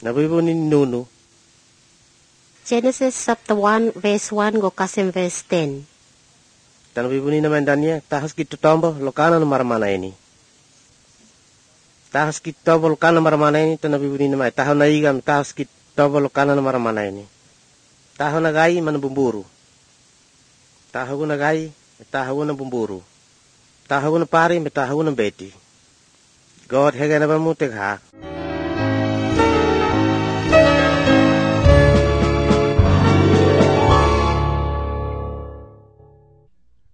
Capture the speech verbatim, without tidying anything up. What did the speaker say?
Nabibuni nunu. Genesis chapter one verse one go kasem verse ten. Dan nabibuni naman danya tahas kita tombo lokana no maramana ini. Tahas kita tombo lokana maramana ini tan nabibuni naman tahaw na igam tahas kita tombo lokana no maramana ini. Tahaw na gai man bumburu. Tahaw na gai tahaw na bumburu. Tahaw na pari me tahaw na beti. God hega na bamutek ha.